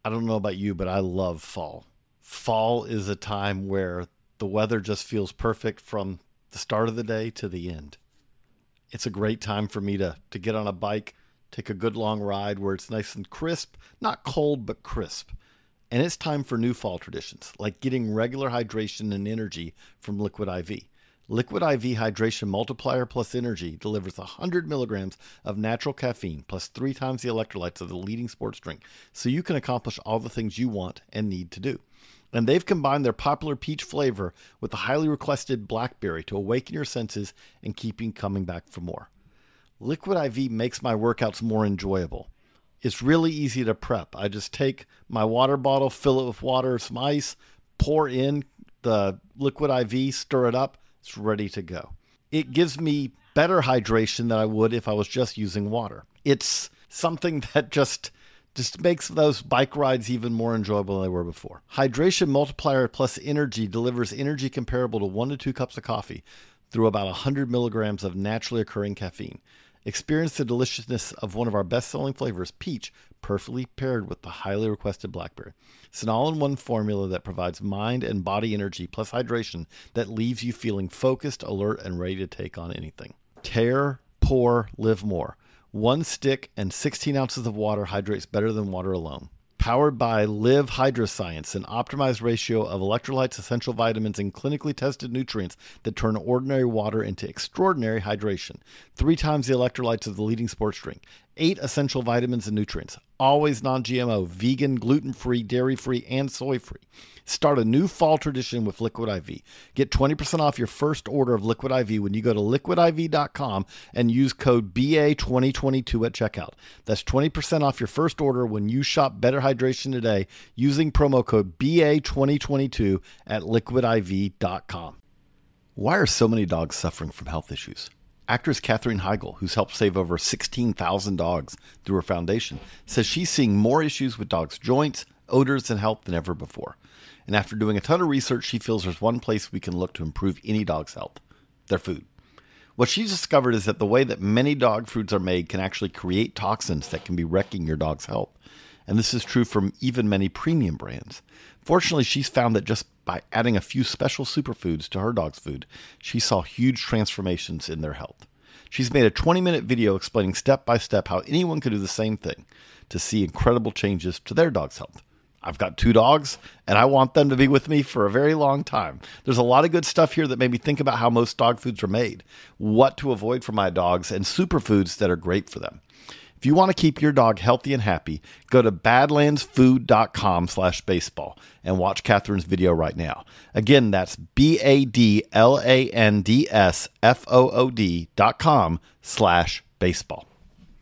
I don't know about you, but I love fall. Fall is a time where the weather just feels perfect from the start of the day to the end. It's a great time for me to get on a bike, take a good long ride where it's nice and crisp, not cold, but crisp. And it's time for new fall traditions, like getting regular hydration and energy from Liquid IV. Liquid IV Hydration Multiplier Plus Energy delivers 100 milligrams of natural caffeine plus 3 times the electrolytes of the leading sports drink, so you can accomplish all the things you want and need to do. And they've combined their popular peach flavor with the highly requested blackberry to awaken your senses and keep you coming back for more. Liquid IV makes my workouts more enjoyable. It's really easy to prep. I just take my water bottle, fill it with water, some ice, pour in the Liquid IV, stir it up. It's ready to go. It gives me better hydration than I would if I was just using water. It's something that just makes those bike rides even more enjoyable than they were before. Hydration Multiplier Plus Energy delivers energy comparable to 1 to 2 cups of coffee through about 100 milligrams of naturally occurring caffeine. Experience the deliciousness of one of our best-selling flavors, peach, perfectly paired with the highly requested blackberry. It's an all-in-one formula that provides mind and body energy plus hydration that leaves you feeling focused, alert, and ready to take on anything. Tear, pour, live more. 1 stick and 16 ounces of water hydrates better than water alone. Powered by Live Hydroscience, an optimized ratio of electrolytes, essential vitamins, and clinically tested nutrients that turn ordinary water into extraordinary hydration. 3 times the electrolytes of the leading sports drink. 8 essential vitamins and nutrients. Always non-GMO, vegan, gluten-free, dairy-free, and soy-free. Start a new fall tradition with Liquid IV. Get 20% off your first order of Liquid IV when you go to liquidiv.com and use code BA2022 at checkout. That's 20% off your first order when you shop Better Hydration today using promo code BA2022 at liquidiv.com. Why are so many dogs suffering from health issues? Actress Katherine Heigl, who's helped save over 16,000 dogs through her foundation, says she's seeing more issues with dogs' joints, odors, and health than ever before. And after doing a ton of research, she feels there's one place we can look to improve any dog's health: their food. What she's discovered is that the way that many dog foods are made can actually create toxins that can be wrecking your dog's health. And this is true from even many premium brands. Fortunately, she's found that just by adding a few special superfoods to her dog's food, she saw huge transformations in their health. She's made a 20-minute video explaining step by step how anyone could do the same thing to see incredible changes to their dog's health. I've got 2 dogs, and I want them to be with me for a very long time. There's a lot of good stuff here that made me think about how most dog foods are made, what to avoid for my dogs, and superfoods that are great for them. If you want to keep your dog healthy and happy, go to badlandsfood.com/baseball and watch Catherine's video right now. Again, that's badlandsfood.com/baseball.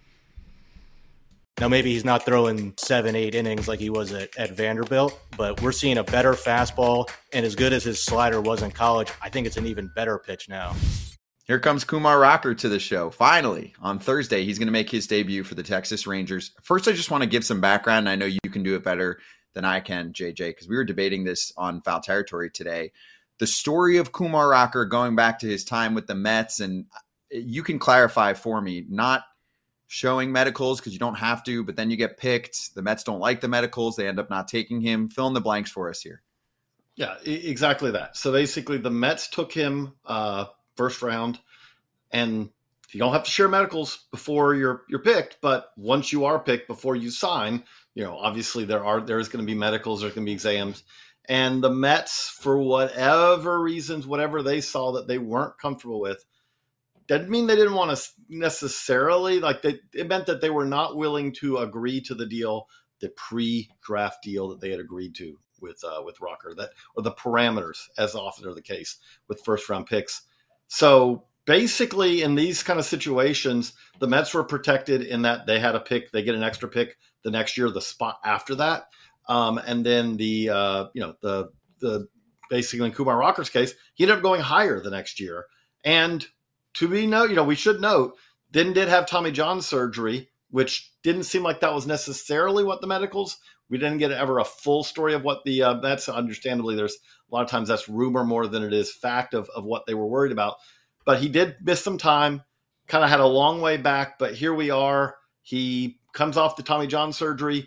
Now, maybe he's not throwing 7-8 innings like he was at Vanderbilt, but we're seeing a better fastball, and as good as his slider was in college, I think it's an even better pitch now. Here comes Kumar Rocker to the show. Finally, on Thursday, he's going to make his debut for the Texas Rangers. First, I just want to give some background. I know you can do it better than I can, JJ, because we were debating this on Foul Territory today. The story of Kumar Rocker going back to his time with the Mets, and you can clarify for me, not showing medicals because you don't have to, but then you get picked. The Mets don't like the medicals. They end up not taking him. Fill in the blanks for us here. Yeah, exactly that. So basically the Mets took him first round, and you don't have to share medicals before you're picked, but once you are picked, before you sign, obviously there is going to be medicals, there's going to be exams. And the Mets, for whatever reasons, whatever they saw that they weren't comfortable with, doesn't mean they didn't want to necessarily, it meant that they were not willing to agree to the deal, the pre-draft deal that they had agreed to with Rocker, or the parameters, as often are the case with first round picks. So basically, in these kind of situations, the Mets were protected in that they had a pick, they get an extra pick the next year, the spot after that, and then the basically in Kumar Rocker's case, he ended up going higher the next year. And we should note, then did have Tommy John surgery, which didn't seem like that was necessarily what the medicals. We didn't get ever a full story of what the Mets. Understandably, there's a lot of times that's rumor more than it is fact of what they were worried about. But he did miss some time, kind of had a long way back. But here we are. He comes off the Tommy John surgery,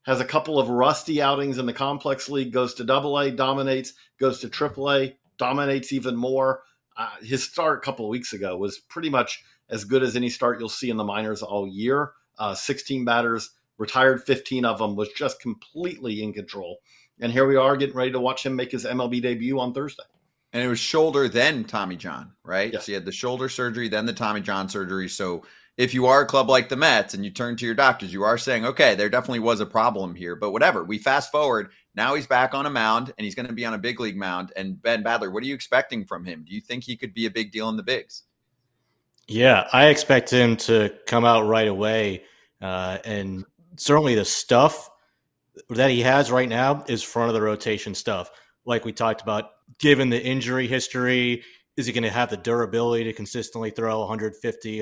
has a couple of rusty outings in the complex league, goes to AA, dominates, goes to AAA, dominates even more. His start a couple of weeks ago was pretty much as good as any start you'll see in the minors all year. 16 batters, retired 15 of them, was just completely in control. And here we are getting ready to watch him make his MLB debut on Thursday. And it was shoulder, then Tommy John, right? Yes. So you had the shoulder surgery, then the Tommy John surgery. So if you are a club like the Mets and you turn to your doctors, you are saying, okay, there definitely was a problem here. But whatever, we fast forward. Now he's back on a mound, and he's going to be on a big league mound. And Ben Badler, what are you expecting from him? Do you think he could be a big deal in the bigs? Yeah, I expect him to come out right away. And certainly the stuff that he has right now is front of the rotation stuff. Like we talked about, given the injury history, is he going to have the durability to consistently throw 150,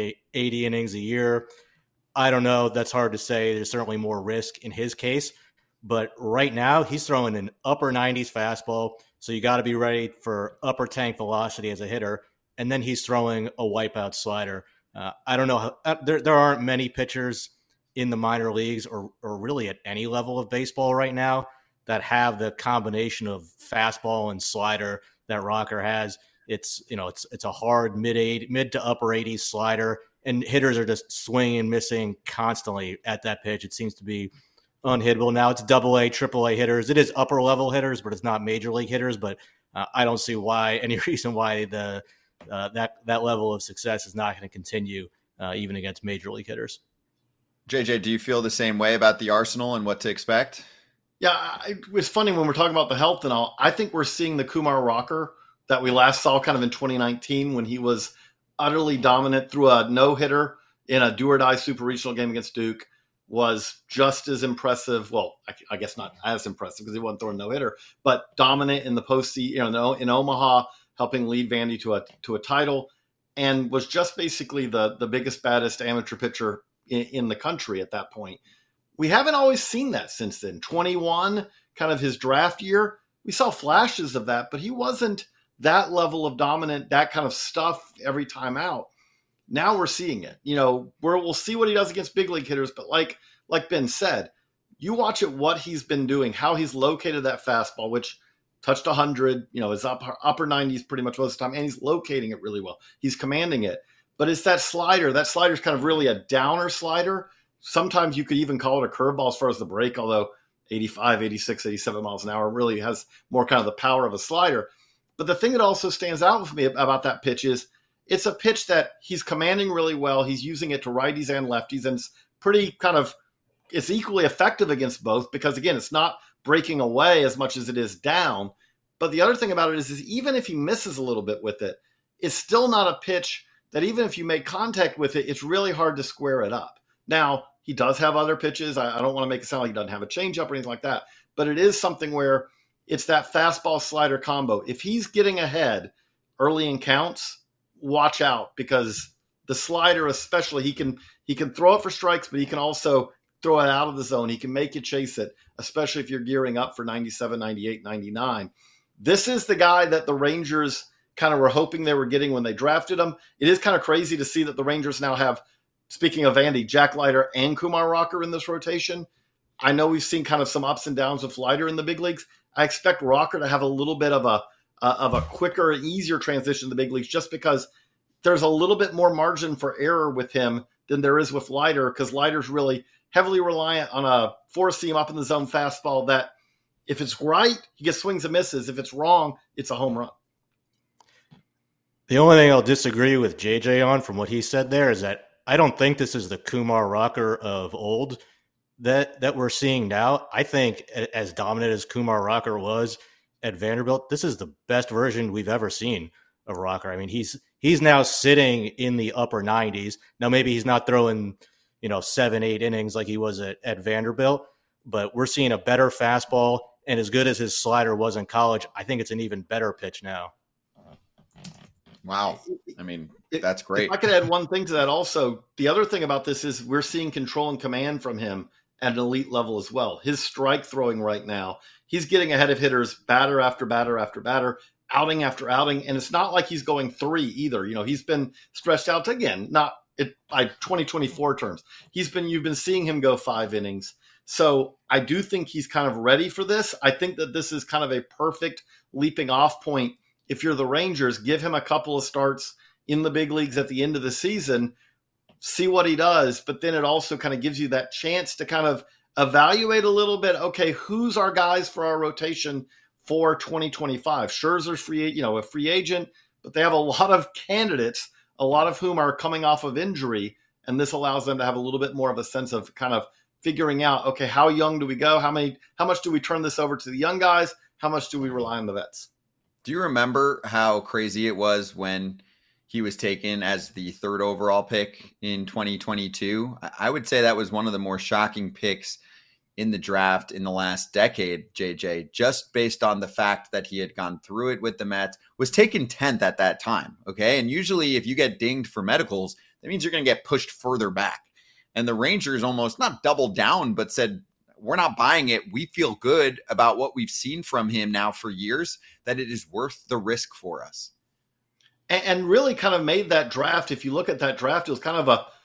180 innings a year? I don't know. That's hard to say. There's certainly more risk in his case. But right now, he's throwing an upper 90s fastball, so you got to be ready for upper tank velocity as a hitter. And then he's throwing a wipeout slider. I don't know. There aren't many pitchers in the minor leagues or really at any level of baseball right now that have the combination of fastball and slider that Rocker has. It's a hard mid to upper 80s slider, and hitters are just swinging and missing constantly at that pitch. It seems to be unhittable. Now it's AA, AAA hitters. It is upper level hitters, but it's not major league hitters. But I don't see any reason why that level of success is not going to continue even against major league hitters. JJ, do you feel the same way about the arsenal and what to expect? Yeah, it's funny when we're talking about the health and all. I think we're seeing the Kumar Rocker that we last saw kind of in 2019 when he was utterly dominant through a no-hitter in a do-or-die super regional game against Duke, was just as impressive. Well, I guess not as impressive because he wasn't throwing no-hitter, but dominant in the postseason, in Omaha, helping lead Vandy to a title, and was just basically the biggest, baddest amateur pitcher in the country at that point. We haven't always seen that since then. 21, kind of his draft year, we saw flashes of that, but he wasn't that level of dominant, that kind of stuff every time out. Now we're seeing it. We'll see what he does against big league hitters, but like Ben said, you watch it, what he's been doing, how he's located that fastball, which touched 100, his upper 90s pretty much most of the time, and he's locating it really well. He's commanding it. But it's that slider. That slider's kind of really a downer slider. Sometimes you could even call it a curveball as far as the break, although 85, 86, 87 miles an hour really has more kind of the power of a slider. But the thing that also stands out with me about that pitch is it's a pitch that he's commanding really well. He's using it to righties and lefties, and it's equally effective against both because, again, it's not breaking away as much as it is down. But the other thing about it is even if he misses a little bit with it, it's still not a pitch that even if you make contact with it, it's really hard to square it up. Now, he does have other pitches. I don't want to make it sound like he doesn't have a changeup or anything like that, but it is something where it's that fastball slider combo. If he's getting ahead early in counts, watch out, because the slider especially, he can throw it for strikes, but he can also throw it out of the zone. He can make you chase it, especially if you're gearing up for 97, 98, 99. This is the guy that the Rangers kind of were hoping they were getting when they drafted him. It is kind of crazy to see that the Rangers now have, speaking of Vandy, Jack Leiter and Kumar Rocker in this rotation. I know we've seen kind of some ups and downs with Leiter in the big leagues. I expect Rocker to have a little bit of a quicker, easier transition to the big leagues just because there's a little bit more margin for error with him than there is with Leiter, because Leiter's really heavily reliant on a four-seam up in the zone fastball that if it's right, he gets swings and misses. If it's wrong, it's a home run. The only thing I'll disagree with JJ on from what he said there is that I don't think this is the Kumar Rocker of old that we're seeing now. I think as dominant as Kumar Rocker was at Vanderbilt, this is the best version we've ever seen of Rocker. I mean, he's now sitting in the upper 90s. Now, maybe he's not throwing, 7-8 innings like he was at Vanderbilt, but we're seeing a better fastball, and as good as his slider was in college, I think it's an even better pitch now. Wow. I mean, that's great. If I could add one thing to that also. The other thing about this is we're seeing control and command from him at an elite level as well. His strike throwing right now, he's getting ahead of hitters batter after batter after batter, outing after outing, and it's not like he's going 3 either. He's been stretched out to, again, not by 2024 terms. You've been seeing him go 5 innings, So I do think he's kind of ready for this. I think that this is kind of a perfect leaping off point. If you're the Rangers, give him a couple of starts in the big leagues at the end of the season, see what he does. But then it also kind of gives you that chance to kind of evaluate a little bit. Okay, who's our guys for our rotation for 2025? Scherzer's a free agent, but they have a lot of candidates, a lot of whom are coming off of injury. And this allows them to have a little bit more of a sense of kind of figuring out, okay, how young do we go? How much do we turn this over to the young guys? How much do we rely on the vets? Do you remember how crazy it was when he was taken as the 3rd overall pick in 2022? I would say that was one of the more shocking picks in the draft in the last decade, JJ, just based on the fact that he had gone through it with the Mets, was taken 10th at that time. Okay. And usually if you get dinged for medicals, that means you're going to get pushed further back. And the Rangers almost not doubled down, but said, we're not buying it. We feel good about what we've seen from him now for years, that it is worth the risk for us. And really kind of made that draft. If you look at that draft, it was kind of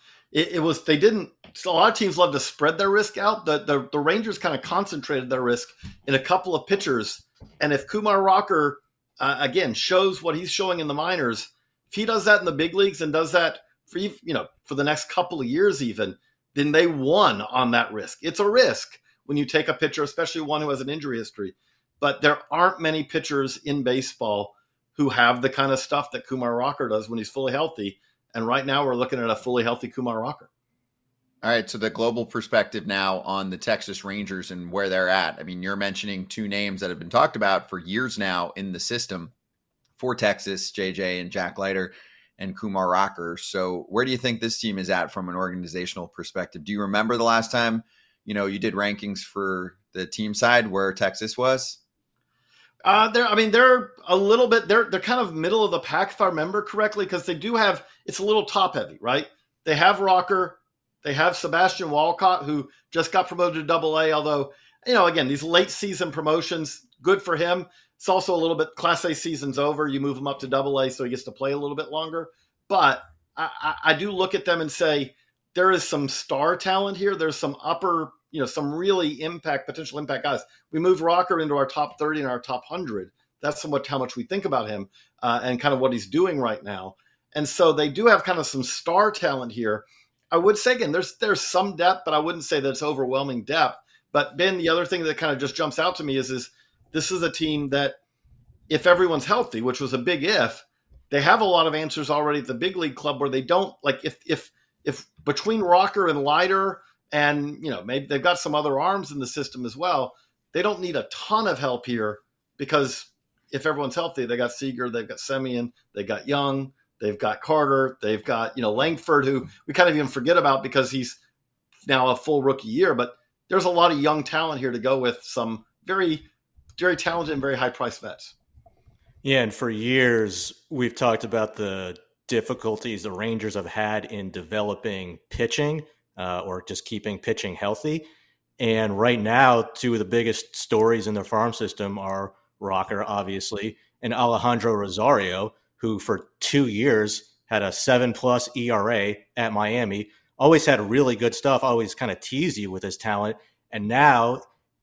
a lot of teams love to spread their risk out. The Rangers kind of concentrated their risk in a couple of pitchers. And if Kumar Rocker, again, shows what he's showing in the minors, if he does that in the big leagues and does that for the next couple of years even, then they won on that risk. It's a risk when you take a pitcher, especially one who has an injury history. But there aren't many pitchers in baseball who have the kind of stuff that Kumar Rocker does when he's fully healthy. And right now we're looking at a fully healthy Kumar Rocker. All right, so the global perspective now on the Texas Rangers and where they're at. I mean, you're mentioning 2 names that have been talked about for years now in the system for Texas, JJ and Jack Leiter and Kumar Rocker. So where do you think this team is at from an organizational perspective? Do you remember the last time, you did rankings for the team side where Texas was? They're a little bit, they're kind of middle of the pack, if I remember correctly, because they do have, it's a little top heavy, right? They have Rocker, they have Sebastian Walcott, who just got promoted to Double-A, although, again, these late season promotions, good for him. It's also a little bit, Class A season's over, you move him up to Double-A, so he gets to play a little bit longer. But I do look at them and say, there is some star talent here. There's some some really potential impact guys. We moved Rocker into our top 30 and our top 100. That's somewhat how much we think about him and kind of what he's doing right now. And so they do have kind of some star talent here. I would say, again, there's some depth, but I wouldn't say that it's overwhelming depth. But Ben, the other thing that kind of just jumps out to me is this is a team that, if everyone's healthy, which was a big if, they have a lot of answers already at the big league club where they don't, like, if between Rocker and Leiter and, maybe they've got some other arms in the system as well, they don't need a ton of help here, because if everyone's healthy, they got Seager, they've got Semien, they got Young, they've got Carter, they've got, Langford, who we kind of even forget about because he's now a full rookie year. But there's a lot of young talent here to go with some very, very talented and very high-priced vets. Yeah, and for years, we've talked about the difficulties the Rangers have had in developing pitching or just keeping pitching healthy. And right now, 2 of the biggest stories in their farm system are Rocker, obviously, and Alejandro Rosario, who for 2 years had a 7+ ERA at Miami, always had really good stuff, always kind of teased you with his talent. And now,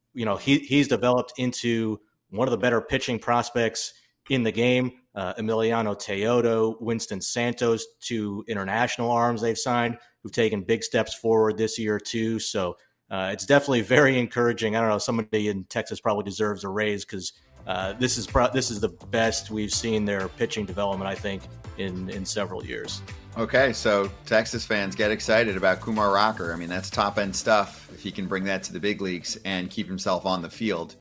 he's developed into one of the better pitching prospects in the game. Emiliano Teodo, Winston Santos, 2 international arms they've signed, who've taken big steps forward this year too. So it's definitely very encouraging. I don't know, somebody in Texas probably deserves a raise, because this is the best we've seen their pitching development, I think, in several years. Okay, so Texas fans, get excited about Kumar Rocker. I mean, that's top-end stuff if he can bring that to the big leagues and keep himself on the field.